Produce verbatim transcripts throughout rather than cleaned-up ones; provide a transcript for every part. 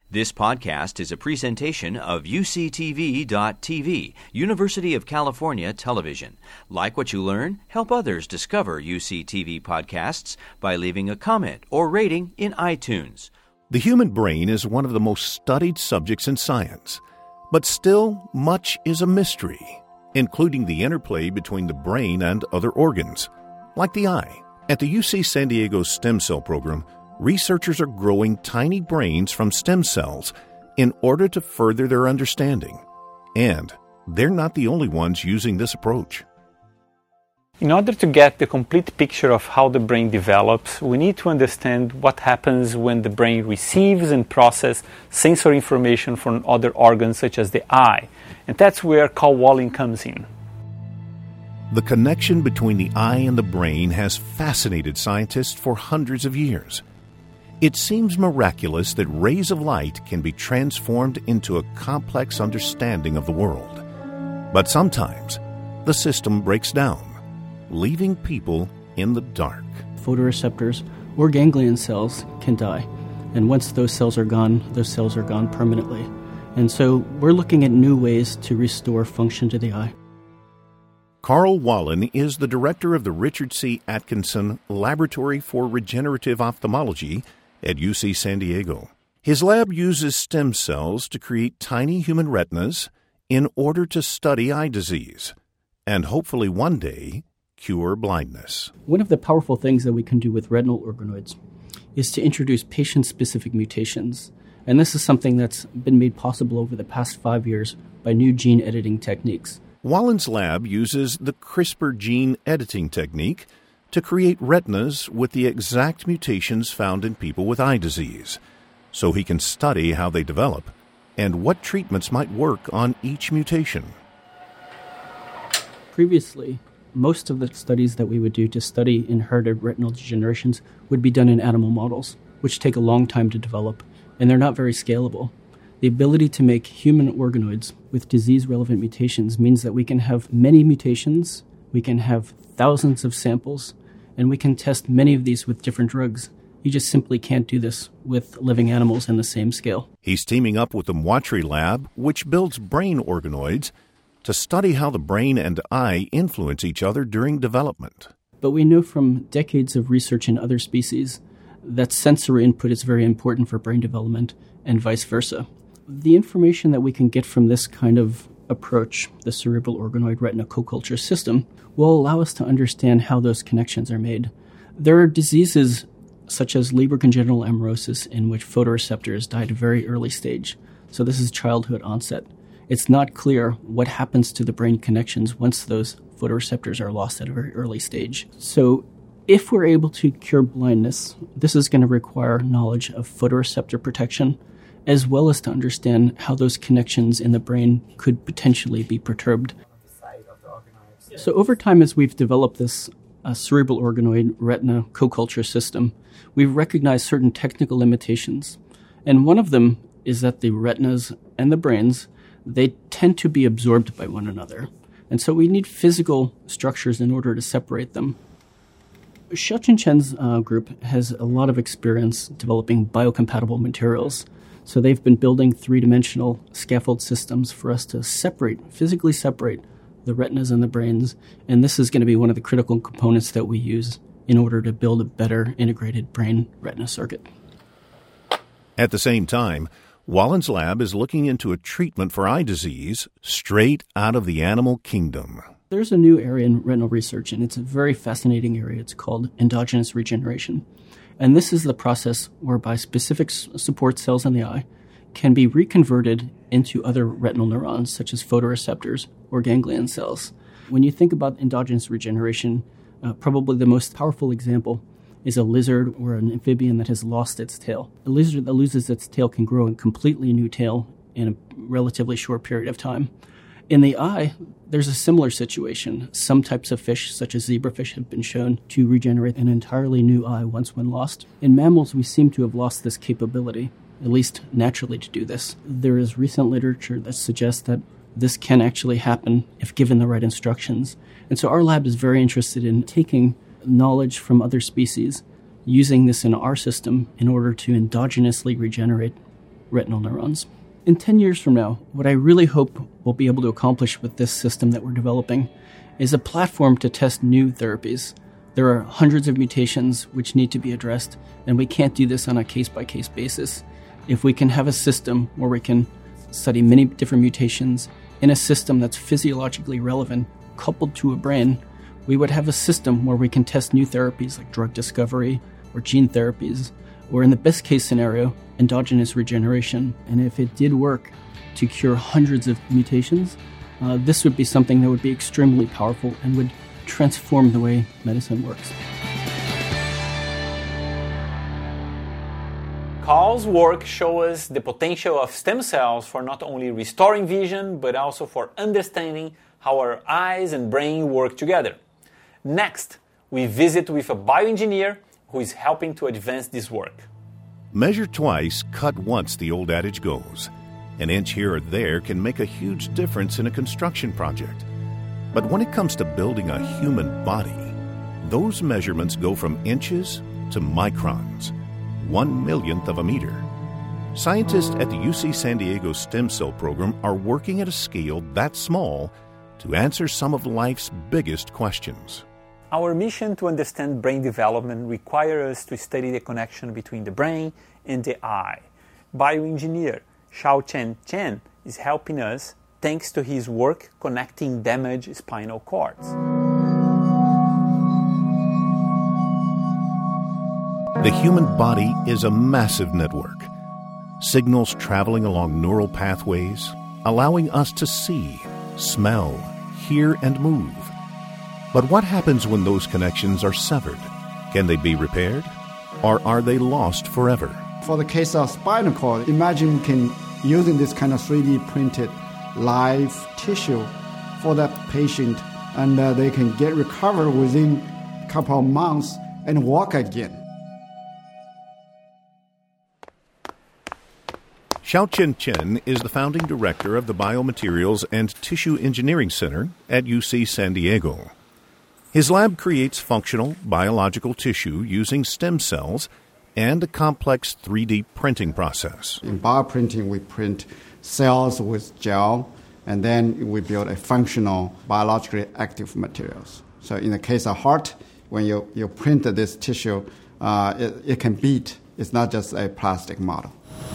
This podcast is a presentation of U C T V dot T V, University of California Television. Like what you learn? Help others discover U C T V podcasts by leaving a comment or rating in iTunes. The human brain is one of the most studied subjects in science, but still much is a mystery, including the interplay between the brain and other organs, like the eye. At the U C San Diego Stem Cell Program, researchers are growing tiny brains from stem cells in order to further their understanding. And they're not the only ones using this approach. In order to get the complete picture of how the brain develops, we need to understand what happens when the brain receives and processes sensory information from other organs such as the eye. And that's where Carl Wallin comes in. The connection between the eye and the brain has fascinated scientists for hundreds of years. It seems miraculous that rays of light can be transformed into a complex understanding of the world. But sometimes the system breaks down, leaving people in the dark. Photoreceptors or ganglion cells can die. And once those cells are gone, those cells are gone permanently. And so we're looking at new ways to restore function to the eye. Carl Wallin is the director of the Richard C. Atkinson Laboratory for Regenerative Ophthalmology at U C San Diego. His lab uses stem cells to create tiny human retinas in order to study eye disease and hopefully one day cure blindness. One of the powerful things that we can do with retinal organoids is to introduce patient-specific mutations. And this is something that's been made possible over the past five years by new gene editing techniques. Wallin's lab uses the CRISPR gene editing technique to create retinas with the exact mutations found in people with eye disease, so he can study how they develop and what treatments might work on each mutation. Previously, most of the studies that we would do to study inherited retinal degenerations would be done in animal models, which take a long time to develop, and they're not very scalable. The ability to make human organoids with disease-relevant mutations means that we can have many mutations, we can have thousands of samples, and we can test many of these with different drugs. You just simply can't do this with living animals in the same scale. He's teaming up with the Mwatri Lab, which builds brain organoids, to study how the brain and eye influence each other during development. But we know from decades of research in other species that sensory input is very important for brain development and vice versa. The information that we can get from this kind of approach, the cerebral organoid retina co-culture system, will allow us to understand how those connections are made. There are diseases such as Leber congenital amaurosis in which photoreceptors die at a very early stage. So this is childhood onset. It's not clear what happens to the brain connections once those photoreceptors are lost at a very early stage. So if we're able to cure blindness, this is going to require knowledge of photoreceptor protection, as well as to understand how those connections in the brain could potentially be perturbed. So over time, as we've developed this uh, cerebral organoid retina co-culture system, we've recognized certain technical limitations. And one of them is that the retinas and the brains, they tend to be absorbed by one another. And so we need physical structures in order to separate them. Xiaoqun Chen's uh, group has a lot of experience developing biocompatible materials. So they've been building three-dimensional scaffold systems for us to separate, physically separate the retinas and the brains. And this is going to be one of the critical components that we use in order to build a better integrated brain-retina circuit. At the same time, Wallin's lab is looking into a treatment for eye disease straight out of the animal kingdom. There's a new area in retinal research, and it's a very fascinating area. It's called endogenous regeneration. And this is the process whereby specific support cells in the eye can be reconverted into other retinal neurons, such as photoreceptors or ganglion cells. When you think about endogenous regeneration, uh, probably the most powerful example is a lizard or an amphibian that has lost its tail. A lizard that loses its tail can grow a completely new tail in a relatively short period of time. In the eye, there's a similar situation. Some types of fish, such as zebrafish, have been shown to regenerate an entirely new eye once when lost. In mammals, we seem to have lost this capability, at least naturally, to do this. There is recent literature that suggests that this can actually happen if given the right instructions. And so our lab is very interested in taking knowledge from other species, using this in our system in order to endogenously regenerate retinal neurons. In ten years from now, what I really hope we'll be able to accomplish with this system that we're developing is a platform to test new therapies. There are hundreds of mutations which need to be addressed, and we can't do this on a case-by-case basis. If we can have a system where we can study many different mutations in a system that's physiologically relevant, coupled to a brain, we would have a system where we can test new therapies like drug discovery or gene therapies, or in the best case scenario, endogenous regeneration. And if it did work to cure hundreds of mutations, uh, this would be something that would be extremely powerful and would transform the way medicine works. Carl's work shows us the potential of stem cells for not only restoring vision, but also for understanding how our eyes and brain work together. Next, we visit with a bioengineer who is helping to advance this work. Measure twice, cut once, the old adage goes. An inch here or there can make a huge difference in a construction project. But when it comes to building a human body, those measurements go from inches to microns, one millionth of a meter. Scientists at the U C San Diego Stem Cell Program are working at a scale that small to answer some of life's biggest questions. Our mission to understand brain development requires us to study the connection between the brain and the eye. Bioengineer Xiaochen Chen is helping us thanks to his work connecting damaged spinal cords. The human body is a massive network. Signals traveling along neural pathways, allowing us to see, smell, hear, and move. But what happens when those connections are severed? Can they be repaired? Or are they lost forever? For the case of spinal cord, imagine you can using this kind of three D printed live tissue for that patient, and uh, they can get recovered within a couple of months and walk again. Xiaochen Chen is the founding director of the Biomaterials and Tissue Engineering Center at U C San Diego. His lab creates functional biological tissue using stem cells and a complex three D printing process. In bioprinting, we print cells with gel, and then we build a functional biologically active materials. So in the case of heart, when you, you print this tissue, uh, it, it can beat. It's not just a plastic model.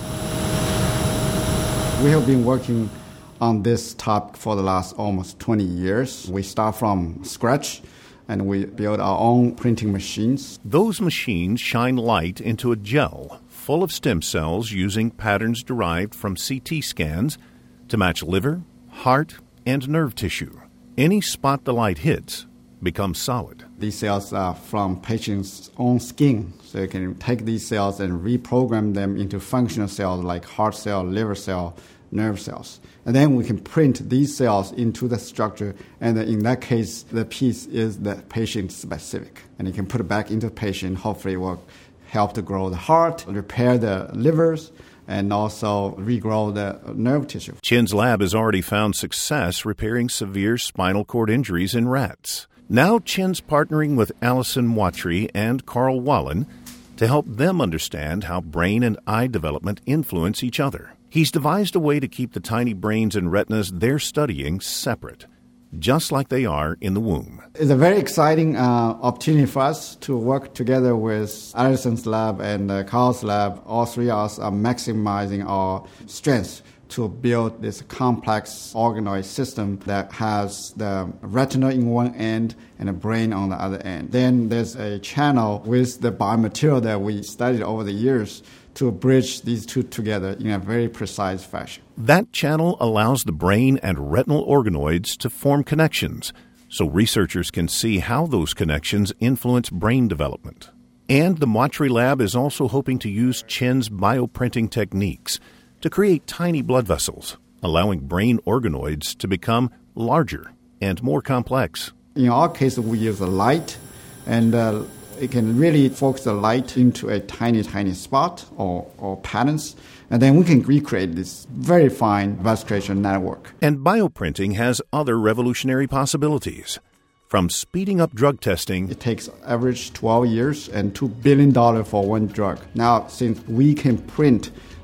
We have been working on this topic for the last almost twenty years. We start from scratch, and we build our own printing machines. Those machines shine light into a gel full of stem cells using patterns derived from C T scans to match liver, heart, and nerve tissue. Any spot the light hits becomes solid. These cells are from patients' own skin, so you can take these cells and reprogram them into functional cells like heart cell, liver cell, nerve cells. And then we can print these cells into the structure, and in that case, the piece is the patient-specific. And you can put it back into the patient. Hopefully it will help to grow the heart, repair the livers, and also regrow the nerve tissue. Chen's lab has already found success repairing severe spinal cord injuries in rats. Now Chen's partnering with Alison Watry and Carl Wallen to help them understand how brain and eye development influence each other. He's devised a way to keep the tiny brains and retinas they're studying separate, just like they are in the womb. It's a very exciting uh, opportunity for us to work together with Alison's lab and uh, Carl's lab. All three of us are maximizing our strengths to build this complex organoid system that has the retina in one end and the brain on the other end. Then there's a channel with the biomaterial that we studied over the years to bridge these two together in a very precise fashion. That channel allows the brain and retinal organoids to form connections, so researchers can see how those connections influence brain development. And the Watry Lab is also hoping to use Chen's bioprinting techniques to create tiny blood vessels, allowing brain organoids to become larger and more complex. In our case, we use a light, and uh, it can really focus the light into a tiny, tiny spot or, or patterns, and then we can recreate this very fine vasculature network. And bioprinting has other revolutionary possibilities. From speeding up drug testing, it takes average twelve years and two billion dollars for one drug. Now, since we can print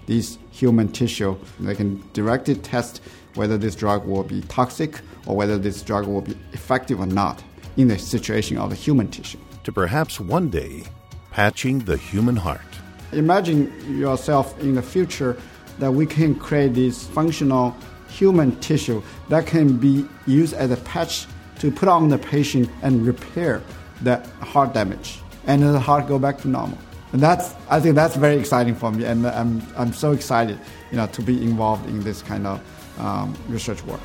this human tissue. They can directly test whether this drug will be toxic or whether this drug will be effective or not in the situation of the human tissue. To perhaps one day patching the human heart. Imagine yourself in the future that we can create this functional human tissue that can be used as a patch to put on the patient and repair that heart damage, and the heart go back to normal. And that's, I think that's very exciting for me, and I'm I'm so excited, you know, to be involved in this kind of um, research work.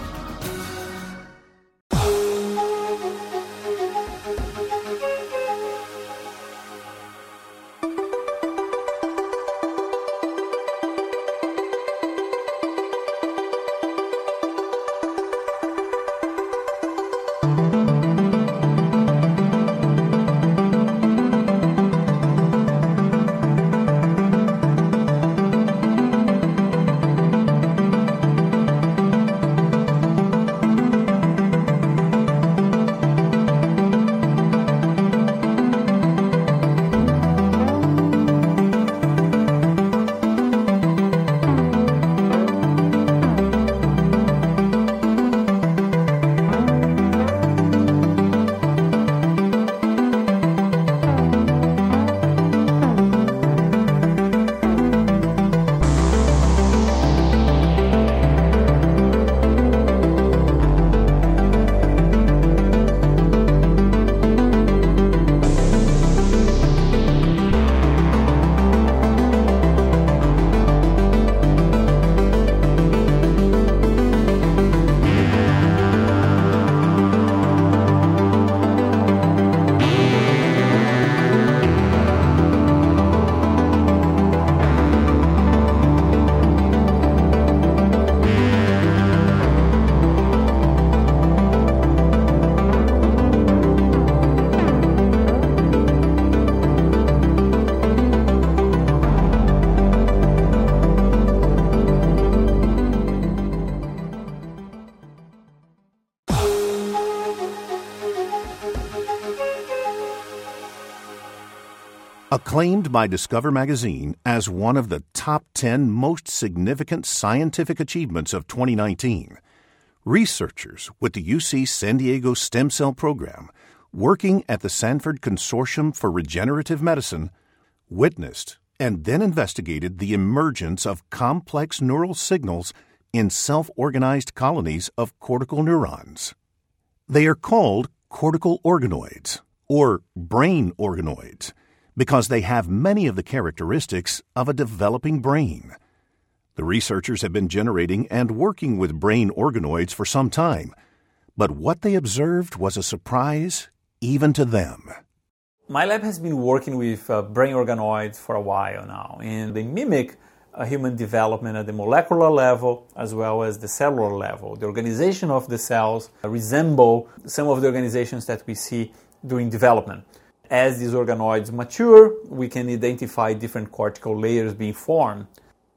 Acclaimed by Discover magazine as one of the top ten most significant scientific achievements of twenty nineteen, researchers with the U C San Diego Stem Cell Program, working at the Sanford Consortium for Regenerative Medicine, witnessed and then investigated the emergence of complex neural signals in self-organized colonies of cortical neurons. They are called cortical organoids, or brain organoids, because they have many of the characteristics of a developing brain. The researchers have been generating and working with brain organoids for some time, but what they observed was a surprise even to them. My lab has been working with uh, brain organoids for a while now, and they mimic uh, human development at the molecular level as well as the cellular level. The organization of the cells resemble some of the organizations that we see during development. As these organoids mature, we can identify different cortical layers being formed.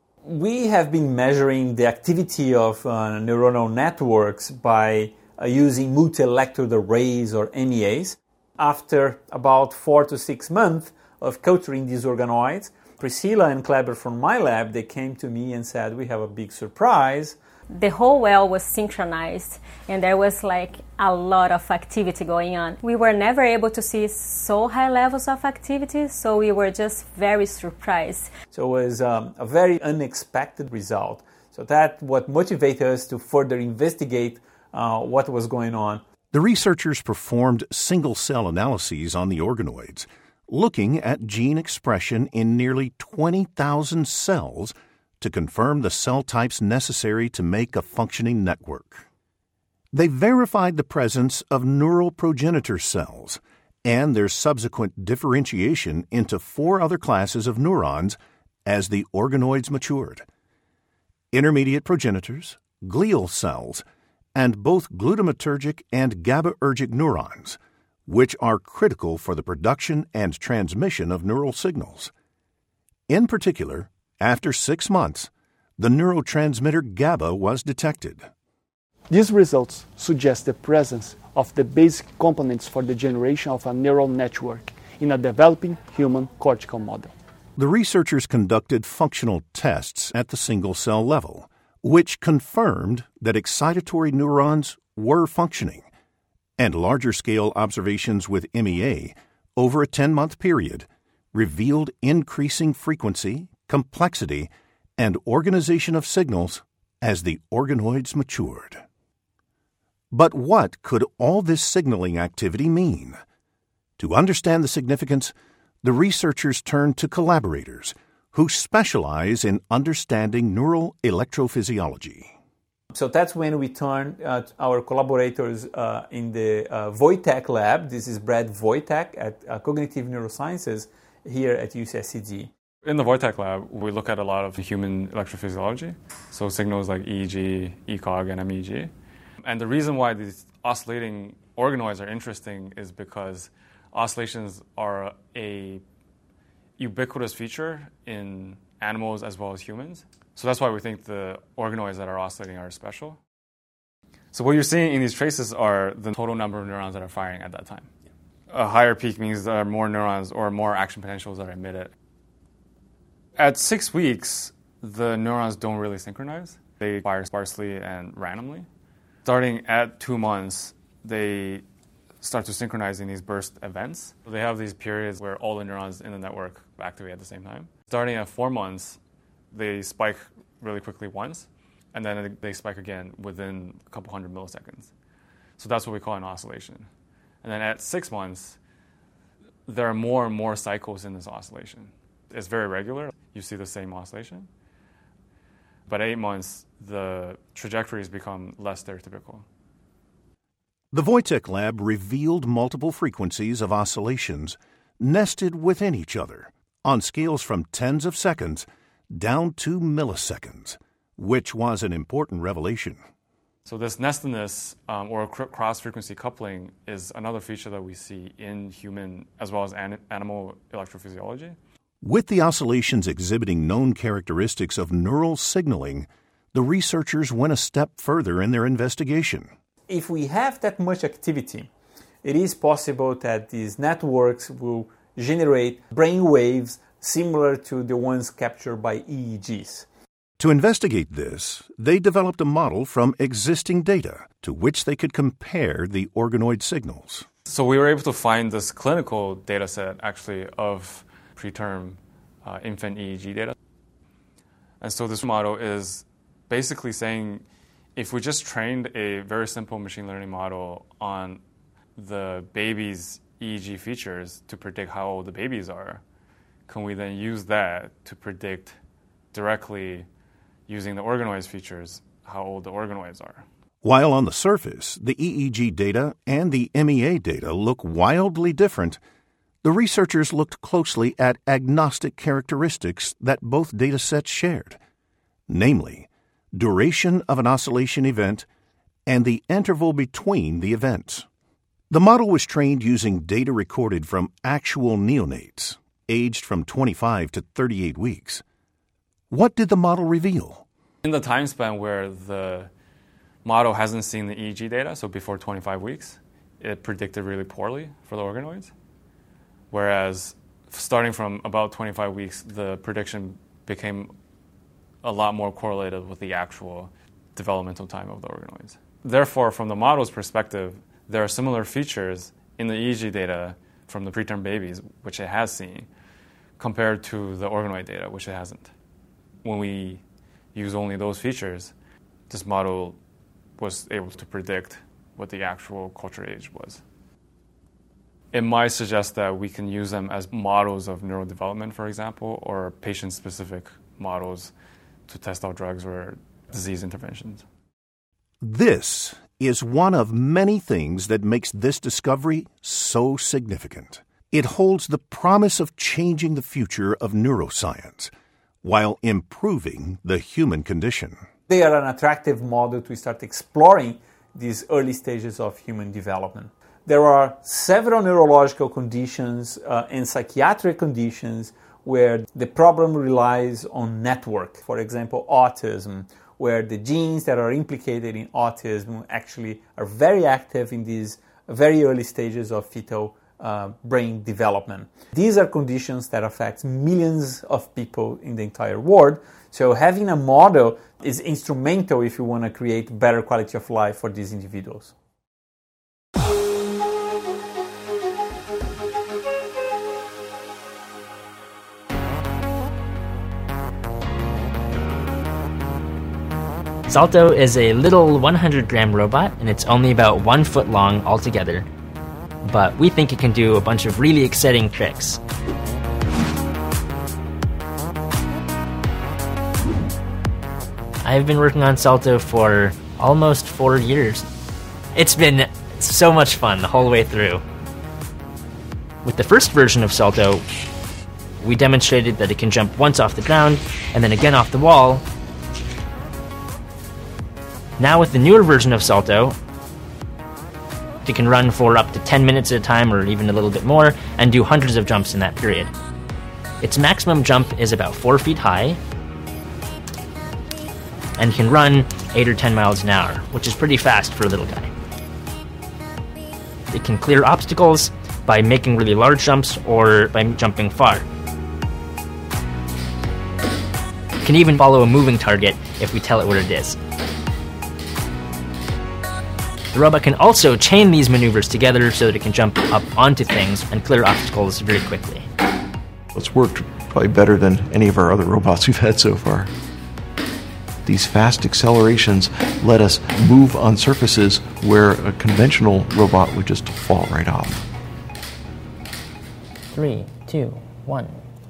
We have been measuring the activity of uh, neuronal networks by uh, using multi-electrode arrays, or N E As. After about four to six months of culturing these organoids, Priscilla and Kleber from my lab, they came to me and said, we have a big surprise. The whole well was synchronized, and there was like a lot of activity going on. We were never able to see so high levels of activity, so we were just very surprised. So it was um, a very unexpected result. So that's what motivated us to further investigate uh, what was going on. The researchers performed single-cell analyses on the organoids, looking at gene expression in nearly twenty thousand cells to confirm the cell types necessary to make a functioning network. They verified the presence of neural progenitor cells and their subsequent differentiation into four other classes of neurons as the organoids matured: intermediate progenitors, glial cells, and both glutamatergic and GABAergic neurons, which are critical for the production and transmission of neural signals. In particular, after six months, the neurotransmitter GABA was detected. These results suggest the presence of the basic components for the generation of a neural network in a developing human cortical model. The researchers conducted functional tests at the single-cell level, which confirmed that excitatory neurons were functioning, and larger-scale observations with M E A over a ten-month period revealed increasing frequency, complexity, and organization of signals as the organoids matured. But what could all this signaling activity mean? To understand the significance, the researchers turned to collaborators who specialize in understanding neural electrophysiology. So that's when we turn uh, to our collaborators uh, in the uh, Wojtek lab. This is Brad Wojtek at uh, Cognitive Neurosciences here at U C S C D. In the Wojtek lab, we look at a lot of human electrophysiology, so signals like E E G, E C O G, and M E G. And the reason why these oscillating organoids are interesting is because oscillations are a ubiquitous feature in animals as well as humans. So that's why we think the organoids that are oscillating are special. So what you're seeing in these traces are the total number of neurons that are firing at that time. A higher peak means there are more neurons or more action potentials that are emitted. At six weeks, the neurons don't really synchronize. They fire sparsely and randomly. Starting at two months, they start to synchronize in these burst events. They have these periods where all the neurons in the network activate at the same time. Starting at four months, they spike really quickly once, and then they spike again within a couple hundred milliseconds. So that's what we call an oscillation. And then at six months, there are more and more cycles in this oscillation. It's very regular. You see the same oscillation. But at eight months, the trajectories become less stereotypical. The Wojtek lab revealed multiple frequencies of oscillations nested within each other on scales from tens of seconds down to milliseconds, which was an important revelation. So this nestedness um, or cross-frequency coupling is another feature that we see in human as well as an- animal electrophysiology. With the oscillations exhibiting known characteristics of neural signaling, the researchers went a step further in their investigation. If we have that much activity, it is possible that these networks will generate brain waves similar to the ones captured by E E Gs. To investigate this, they developed a model from existing data to which they could compare the organoid signals. So we were able to find this clinical data set actually of preterm uh, infant E E G data. And so this model is basically saying if we just trained a very simple machine learning model on the baby's E E G features to predict how old the babies are, can we then use that to predict directly using the organoids features how old the organoids are? While on the surface, the E E G data and the M E A data look wildly different, the researchers looked closely at agnostic characteristics that both data sets shared, namely, duration of an oscillation event and the interval between the events. The model was trained using data recorded from actual neonates, aged from twenty-five to thirty-eight weeks. What did the model reveal? In the time span where the model hasn't seen the E E G data, so before twenty-five weeks, it predicted really poorly for the organoids. Whereas starting from about twenty-five weeks, the prediction became a lot more correlated with the actual developmental time of the organoids. Therefore, from the model's perspective, there are similar features in the E E G data from the preterm babies, which it has seen, compared to the organoid data, which it hasn't. When we use only those features, this model was able to predict what the actual culture age was. It might suggest that we can use them as models of neurodevelopment, for example, or patient-specific models to test out drugs or disease interventions. This is one of many things that makes this discovery so significant. It holds the promise of changing the future of neuroscience while improving the human condition. They are an attractive model to start exploring these early stages of human development. There are several neurological conditions uh, and psychiatric conditions where the problem relies on network. For example, autism, where the genes that are implicated in autism actually are very active in these very early stages of fetal uh, brain development. These are conditions that affect millions of people in the entire world. So having a model is instrumental if you want to create better quality of life for these individuals. Salto is a little one hundred gram robot, and it's only about one foot long altogether. But we think it can do a bunch of really exciting tricks. I've been working on Salto for almost four years. It's been so much fun the whole way through. With the first version of Salto, we demonstrated that it can jump once off the ground and then again off the wall. Now with the newer version of Salto, it can run for up to ten minutes at a time or even a little bit more and do hundreds of jumps in that period. Its maximum jump is about four feet high and can run eight or ten miles an hour, which is pretty fast for a little guy. It can clear obstacles by making really large jumps or by jumping far. It can even follow a moving target if we tell it where it is. The robot can also chain these maneuvers together so that it can jump up onto things and clear obstacles very quickly. It's worked probably better than any of our other robots we've had so far. These fast accelerations let us move on surfaces where a conventional robot would just fall right off. Three, two, one.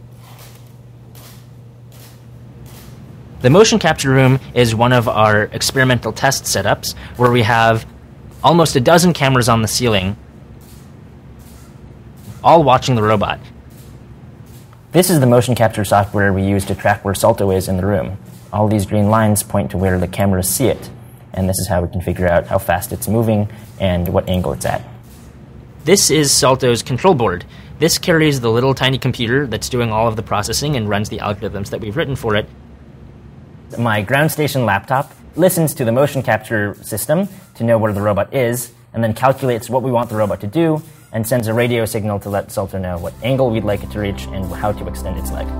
The motion capture room is one of our experimental test setups where we have almost a dozen cameras on the ceiling, all watching the robot. This is the motion capture software we use to track where Salto is in the room. All these green lines point to where the cameras see it, and this is how we can figure out how fast it's moving and what angle it's at. This is Salto's control board. This carries the little tiny computer that's doing all of the processing and runs the algorithms that we've written for it. My ground station laptop listens to the motion capture system to know where the robot is, and then calculates what we want the robot to do, and sends a radio signal to let Salto know what angle we'd like it to reach and how to extend its leg.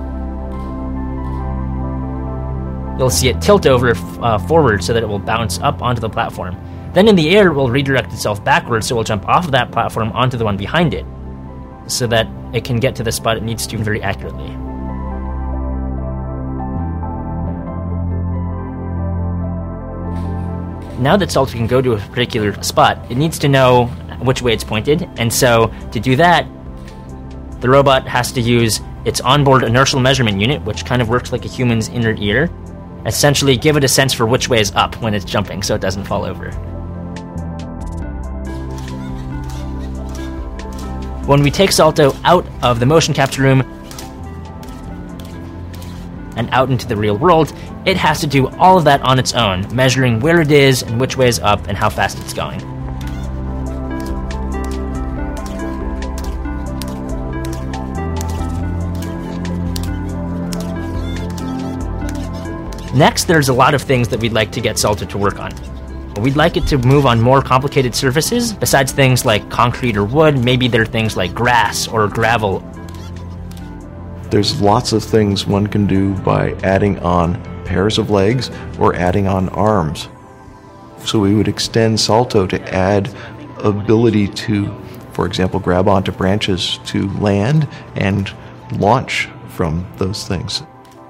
You'll see it tilt over uh, forward so that it will bounce up onto the platform. Then in the air, it will redirect itself backwards, so it will jump off of that platform onto the one behind it, so that it can get to the spot it needs to very accurately. Now that Salto can go to a particular spot, it needs to know which way it's pointed, and so to do that, the robot has to use its onboard inertial measurement unit, which kind of works like a human's inner ear, essentially give it a sense for which way is up when it's jumping so it doesn't fall over. When we take Salto out of the motion capture room and out into the real world, it has to do all of that on its own, measuring where it is and which way is up and how fast it's going. Next, there's a lot of things that we'd like to get Salto to work on. We'd like it to move on more complicated surfaces, besides things like concrete or wood. Maybe there are things like grass or gravel. There's lots of things one can do by adding on pairs of legs or adding on arms. So we would extend Salto to add ability to, for example, grab onto branches to land and launch from those things.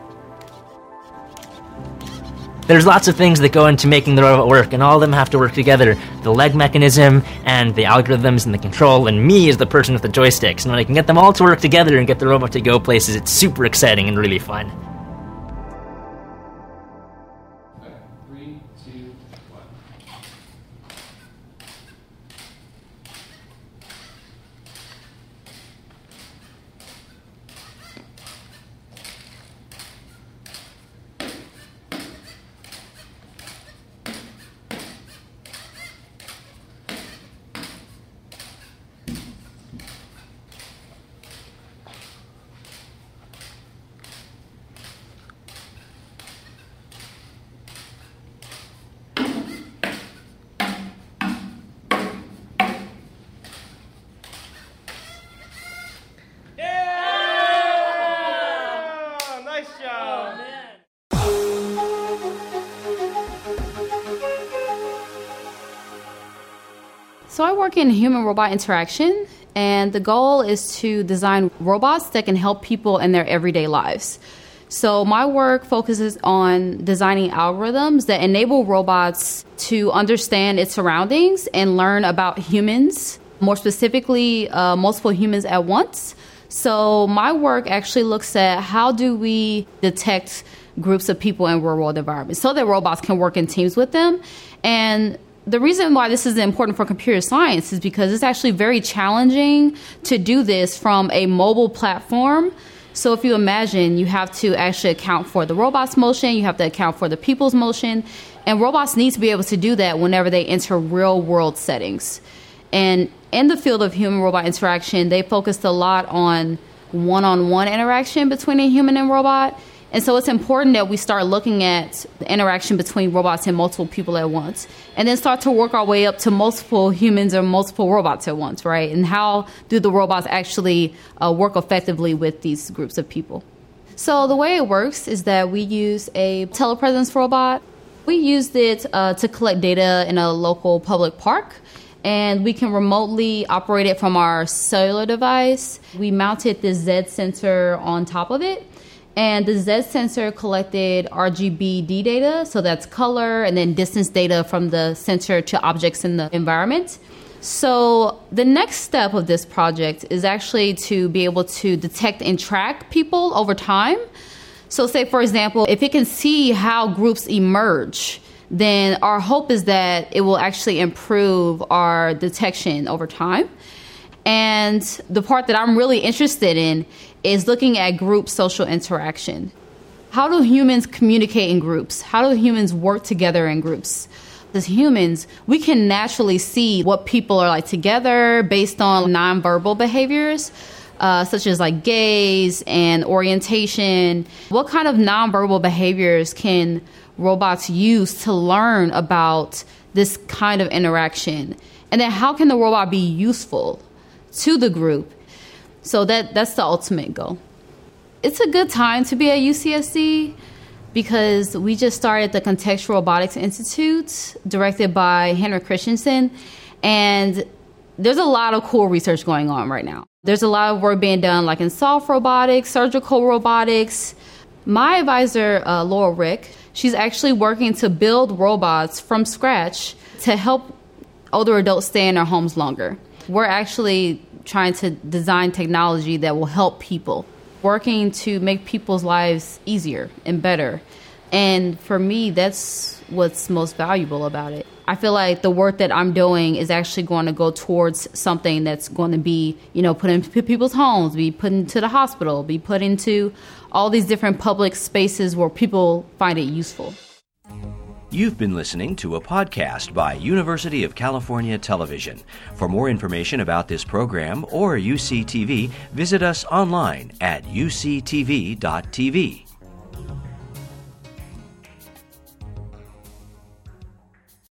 There's lots of things that go into making the robot work, and all of them have to work together. The leg mechanism, and the algorithms, and the control, and me as the person with the joysticks. And when I can get them all to work together and get the robot to go places, it's super exciting and really fun. Three, two, one. So I work in human-robot interaction, and the goal is to design robots that can help people in their everyday lives. So my work focuses on designing algorithms that enable robots to understand its surroundings and learn about humans, more specifically, uh, multiple humans at once. So my work actually looks at how do we detect groups of people in real-world environments so that robots can work in teams with them. And the reason why this is important for computer science is because it's actually very challenging to do this from a mobile platform. So if you imagine, you have to actually account for the robot's motion, you have to account for the people's motion, and robots need to be able to do that whenever they enter real-world settings. And in the field of human-robot interaction, they focused a lot on one-on-one interaction between a human and robot. And so it's important that we start looking at the interaction between robots and multiple people at once, and then start to work our way up to multiple humans or multiple robots at once, right? And how do the robots actually uh, work effectively with these groups of people? So the way it works is that we use a telepresence robot. We used it uh, to collect data in a local public park, and we can remotely operate it from our cellular device. We mounted the Z sensor on top of it. And the Z sensor collected R G B D data, so that's color, and then distance data from the sensor to objects in the environment. So the next step of this project is actually to be able to detect and track people over time. So say, for example, if it can see how groups emerge, then our hope is that it will actually improve our detection over time. And the part that I'm really interested in is looking at group social interaction. How do humans communicate in groups? How do humans work together in groups? As humans, we can naturally see what people are like together based on nonverbal behaviors, uh, such as like gaze and orientation. What kind of nonverbal behaviors can robots use to learn about this kind of interaction? And then how can the robot be useful to the group? So that that's the ultimate goal. It's a good time to be at U C S D because we just started the Contextual Robotics Institute, directed by Henrik Christensen, and there's a lot of cool research going on right now. There's a lot of work being done like in soft robotics, surgical robotics. My advisor, uh, Laura Rick, she's actually working to build robots from scratch to help older adults stay in their homes longer. We're actually trying to design technology that will help people, working to make people's lives easier and better. And for me, that's what's most valuable about it. I feel like the work that I'm doing is actually going to go towards something that's going to be, you know, put into people's homes, be put into the hospital, be put into all these different public spaces where people find it useful. You've been listening to a podcast by University of California Television. For more information about this program or U C T V, visit us online at U C T V dot T V.